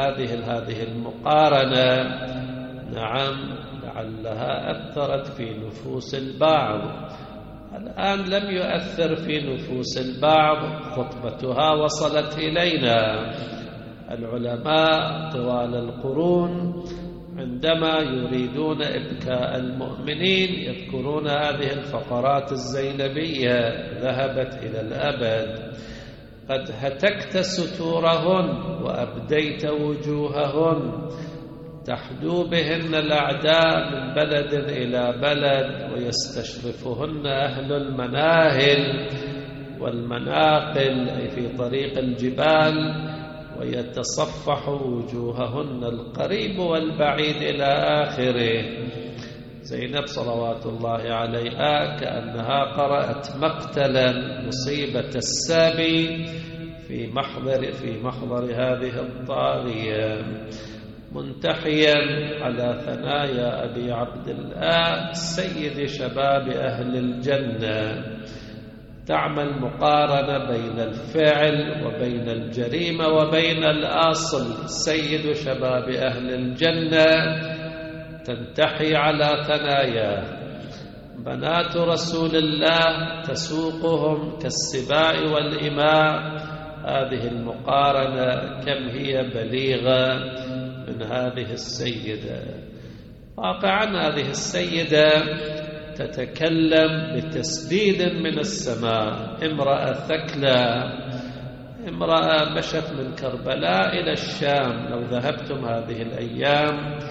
المقارنة نعم لعلها أثرت في نفوس البعض، الآن لم يؤثر في نفوس البعض، خطبتها وصلت إلينا. العلماء طوال القرون عندما يريدون إبكاء المؤمنين يذكرون هذه الفقرات الزينبية، ذهبت إلى الأبد. قد هتكت ستورهن وأبديت وجوههن، تحدو بهن الأعداء من بلد إلى بلد، ويستشرفهن أهل المناهل والمناقل أي في طريق الجبال، ويتصفح وجوههن القريب والبعيد إلى آخره. زينب صلوات الله عليها كأنها قرأت مقتلا مصيبة السابي في محضر هذه الطاغية، منتحيا على ثنايا أبي عبد الله سيد شباب أهل الجنة، تعمل مقارنة بين الفعل وبين الجريمة وبين الأصل. سيد شباب أهل الجنة تنتحي على ثناياه، بنات رسول الله تسوقهم كالسباء والإماء. هذه المقارنة كم هي بليغة من هذه السيدة. واقعا هذه السيدة تتكلم بتسديد من السماء، امرأة ثكلى، امرأة مشت من كربلاء إلى الشام. لو ذهبتم هذه الأيام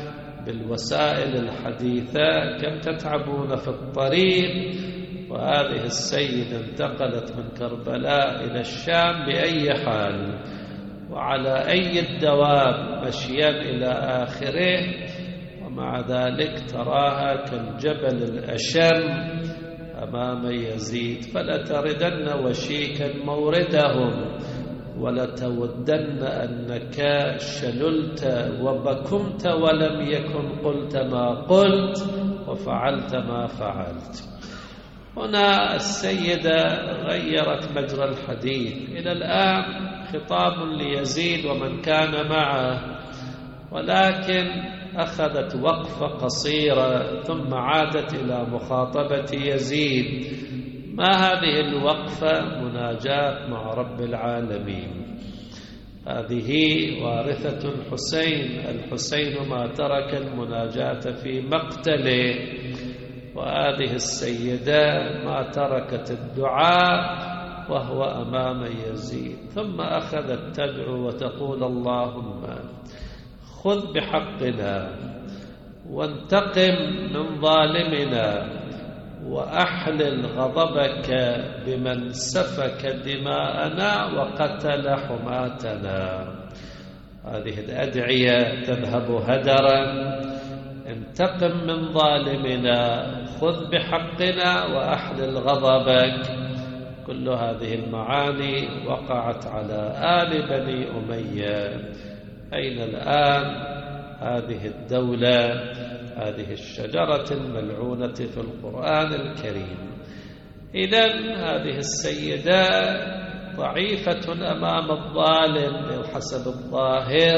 بالوسائل الحديثة كم تتعبون في الطريق. وهذه السيدة انتقلت من كربلاء إلى الشام بأي حال وعلى أي الدواب مشيا إلى آخره، ومع ذلك تراها كالجبل الأشم أمام يزيد. فلتردن وشيكا موردهم ولتودن أنك شللت وبكمت ولم يكن قلت ما قلت وفعلت ما فعلت. هنا السيدة غيرت مجرى الحديث. إلى الآن خطاب ليزيد ومن كان معه، ولكن أخذت وقفة قصيرة ثم عادت إلى مخاطبة يزيد. ما هذه الوقفة؟ مناجاة مع رب العالمين. هذه وارثة الحسين. الحسين ما ترك المناجاة في مقتله، وهذه السيدة ما تركت الدعاء وهو أمام يزيد. ثم أخذت تدعو وتقول: اللهم خذ بحقنا وانتقم من ظالمنا وأحلل غضبك بمن سفك دماءنا وقتل حماتنا. هذه الأدعية تذهب هدرا. انتقم من ظالمنا، خذ بحقنا، وأحلل غضبك. كل هذه المعاني وقعت على آل بني أمية. أين الآن هذه الدولة، هذه الشجرة الملعونة في القرآن الكريم؟ إذن هذه السيدة ضعيفة أمام الظالم بحسب الظاهر،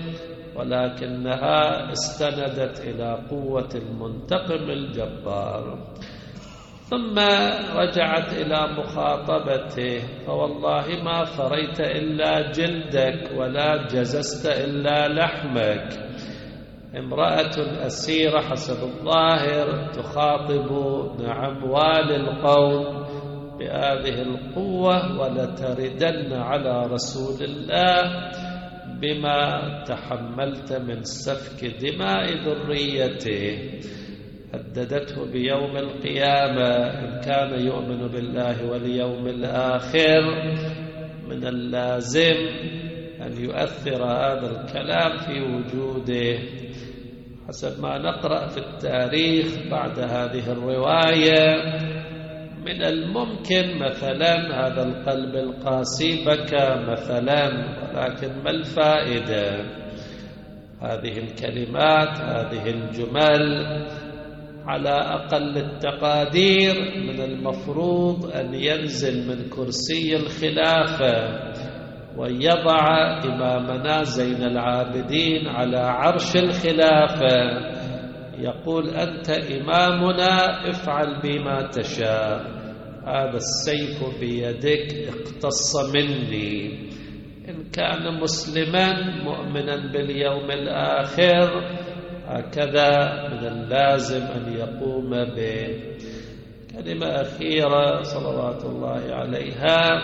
ولكنها استندت إلى قوة المنتقم الجبار. ثم رجعت إلى مخاطبته: فوالله ما فريت إلا جلدك ولا جزست إلا لحمك. امرأة أسيرة حسب الظاهر تخاطب والي القوم بهذه القوة: ولتردن على رسول الله بما تحملت من سفك دماء ذريته. هددته بيوم القيامة إن كان يؤمن بالله واليوم الآخر. من اللازم أن يؤثر هذا الكلام في وجوده. حسب ما نقرأ في التاريخ بعد هذه الرواية، من الممكن مثلا هذا القلب القاسي بكى مثلا، ولكن ما الفائدة؟ هذه الكلمات، هذه الجمل على أقل التقادير من المفروض أن ينزل من كرسي الخلافة ويضع إمامنا زين العابدين على عرش الخلافة، يقول: أنت إمامنا، افعل بما تشاء، هذا السيف بيدك، اقتص مني. إن كان مسلما مؤمنا باليوم الآخر هكذا من اللازم أن يقوم به. كلمة أخيرة صلوات الله عليها: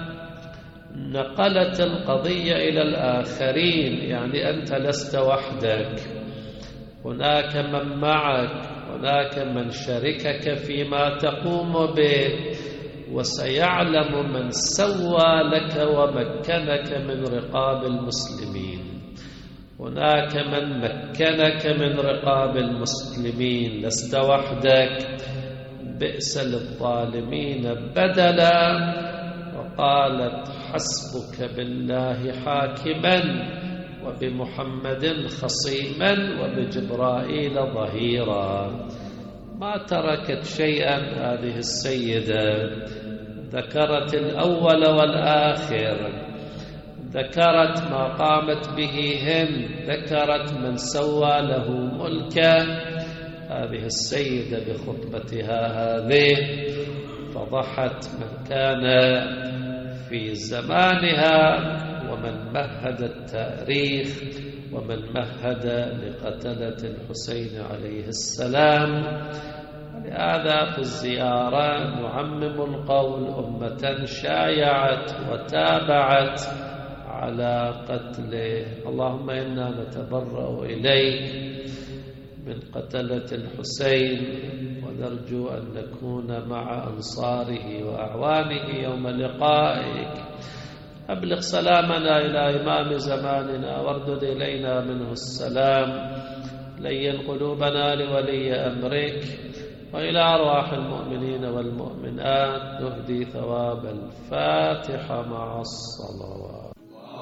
نقلت القضية إلى الآخرين، يعني أنت لست وحدك، هناك من معك، هناك من شركك فيما تقوم به، وسيعلم من سوى لك ومكنك من رقاب المسلمين. هناك من مكنك من رقاب المسلمين، لست وحدك. بئس للظالمين بدلا. وقالت: حسبك بالله حاكما وبمحمد خصيما وبجبرائيل ظهيرا. ما تركت شيئا هذه السيدة. ذكرت الأول والآخر، ذكرت ما قامت به هند، ذكرت من سوى له ملكه. هذه السيدة بخطبتها هذه فضحت من كان في زمانها ومن مهد التاريخ ومن مهد لقتلة الحسين عليه السلام. لهذا في الزيارة نعمم القول: أمة شايعت وتابعت على قتله. اللهم إنا نتبرأ إليك من قتلة الحسين، ونرجو أن نكون مع أنصاره وأعوانه يوم لقائك. أبلغ سلامنا إلى إمام زماننا واردد إلينا منه السلام. لين قلوبنا لولي أمرك، وإلى أرواح المؤمنين والمؤمنات نهدي ثواب الفاتحة مع الصلوات.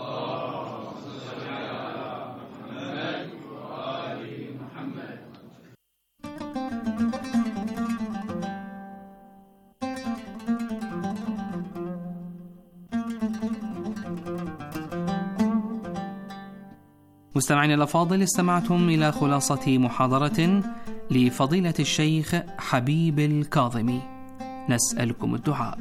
مستمعينا الأفاضل، استمعتم إلى خلاصة محاضرة لفضيلة الشيخ حبيب الكاظمي. نسألكم الدعاء.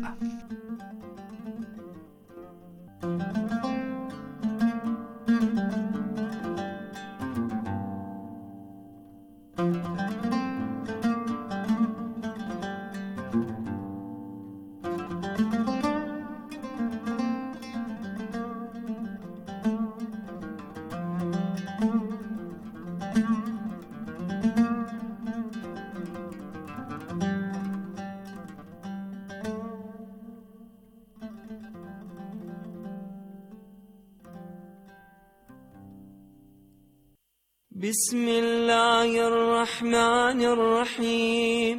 بسم الله الرحمن الرحيم.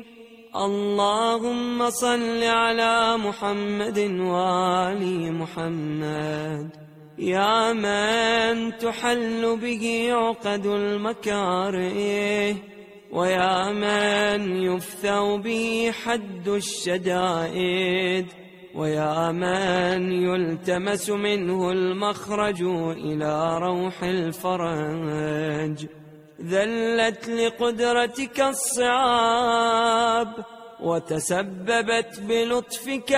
اللهم صل على محمد وآل محمد. يا من تحل به عقد المكاره، ويا من يفثو به حد الشدائد، ويا من يلتمس منه المخرج إلى روح الفرج، ذلت لقدرتك الصعاب، وتسببت بلطفك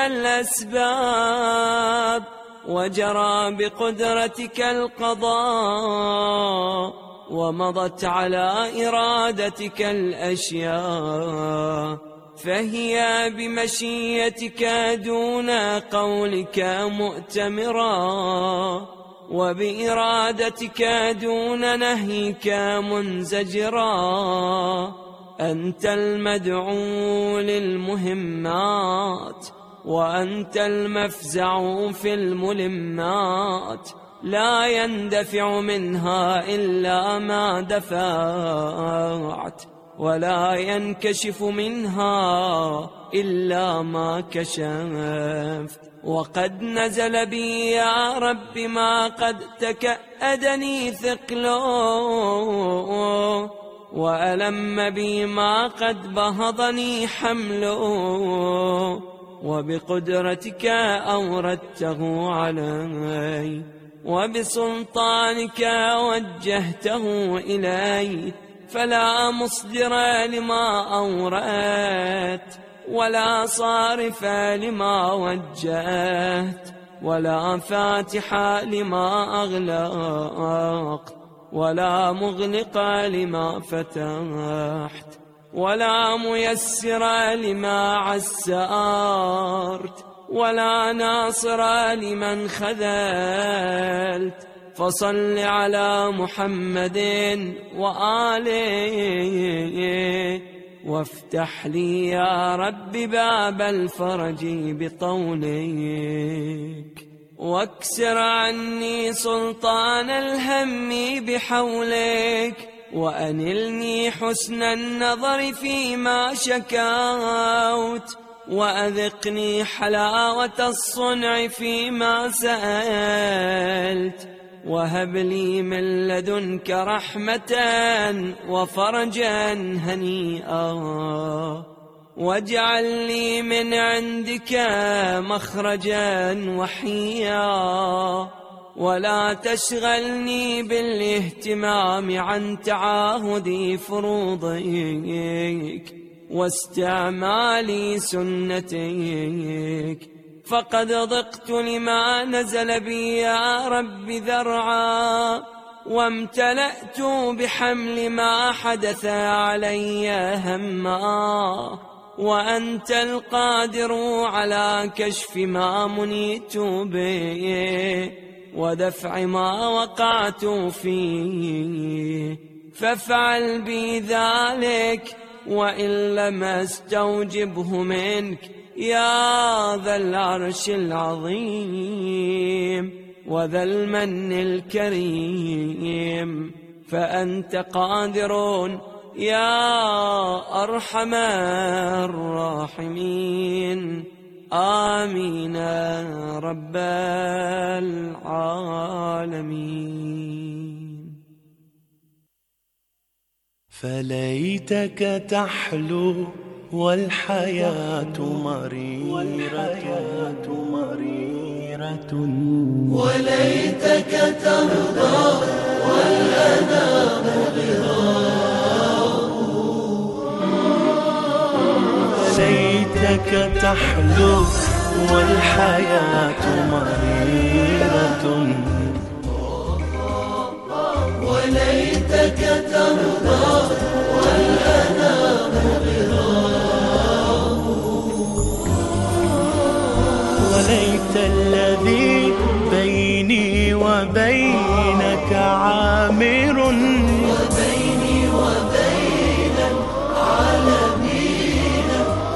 الأسباب، وجرى بقدرتك القضاء، ومضت على إرادتك الأشياء، فهي بمشيتك دون قولك مؤتمرا، وبإرادتك دون نهيك منزجرا. أنت المدعو للمهمات، وأنت المفزع في الملمات، لا يندفع منها إلا ما دفعت، ولا ينكشف منها إلا ما كشفت. وقد نزل بي يا رب ما قد تكأدني ثقله، وألم بي ما قد بهضني حمله، وبقدرتك أوردته علي، وبسلطانك وجهته إلي، فلا مصدر لما أوردت، ولا صارف لما وجهت، ولا فاتح لما أغلقت، ولا مغلق لما فتحت، ولا ميسر لما عسرت، ولا ناصر لمن خذلت. فصل على محمد وآله، وافتح لي يا رب باب الفرج بطولك، واكسر عني سلطان الهم بحولك، وأنلني حسن النظر فيما شكوت، وأذقني حلاوة الصنع فيما سألت، وهب لي من لدنك رحمة وفرجا هنيئا، واجعل لي من عندك مخرجا وحيا، ولا تشغلني بالاهتمام عن تعاهد فروضك واستعمال سنتك، فقد ضقت لما نزل بي يا رب ذرعا، وامتلأت بحمل ما حدث علي هما، وأنت القادر على كشف ما منيت به، ودفع ما وقعت فيه، فافعل بي ذلك، وإن لم استوجبه منك يا ذا العرش العظيم وذا المن الكريم، فأنت قادر يا أرحم الراحمين. آمين رب العالمين. فليتك تحلو والحياة مريرة، وليتك ترضى والأنام غراب، ليتك تحلو والحياة مريرة، وليتك ترضى والأنام غراب، وليت الذي بيني وبينك عامر، وبيني وبين العالمين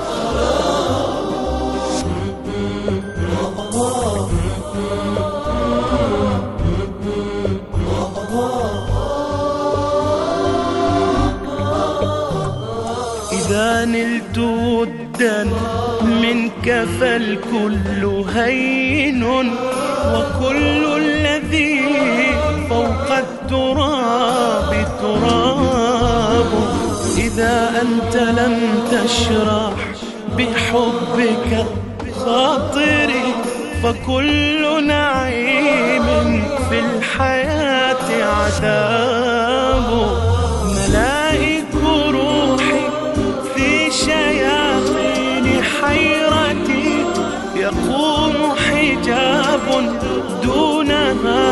إذا نلت ودا منك فالكل هين، وكل الذي فوق التراب تراب، إذا أنت لم تشرح بحبك خاطري فكل نعيم في الحياة عذاب، ملائك روحي في شياطين حيرتي يقوم حجاب دونها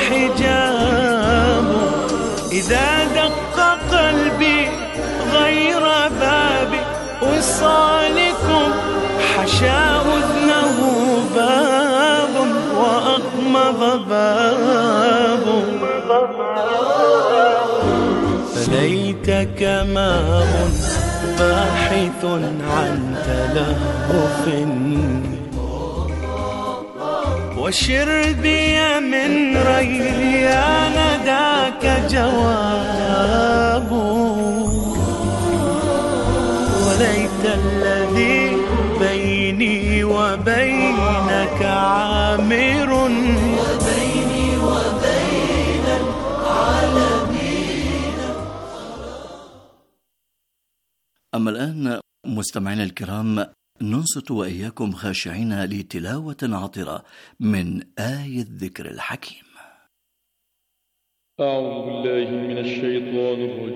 حجاب، إذا دق قلبي غير باب وصالكم حشا أذنه باب وأغمض باب، فليتك ماء باحث عن تلهف، وشربي من ريان ذاك جواب، وليت الذي بيني وبينك عامر، وبيني وبين العالمين. أما الآن مستمعينا الكرام ننصت وإياكم خاشعين لتلاوة عطرة من آية الذكر الحكيم. أعوذ بالله من الشيطان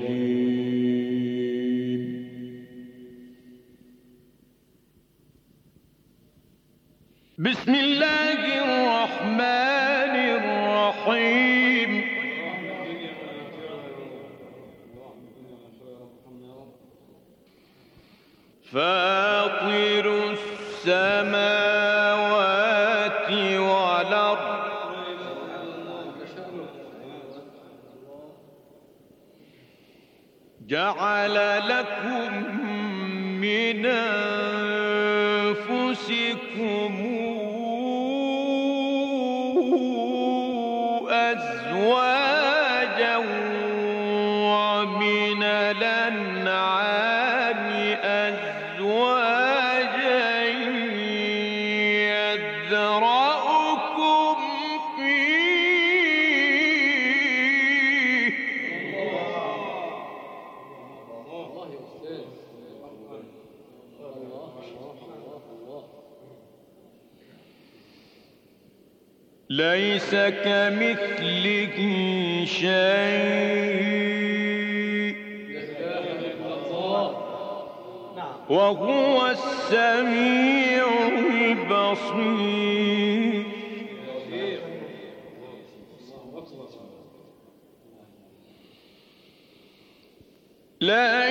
الرجيم. بسم الله الرحمن الرحيم. فاطر السماوات والأرض جعل لكم من أنفسكم أزواجا ومن الأنعام أزواجا يذرأكم فيه ليس كمثله شيء وهو السميع البصير. لا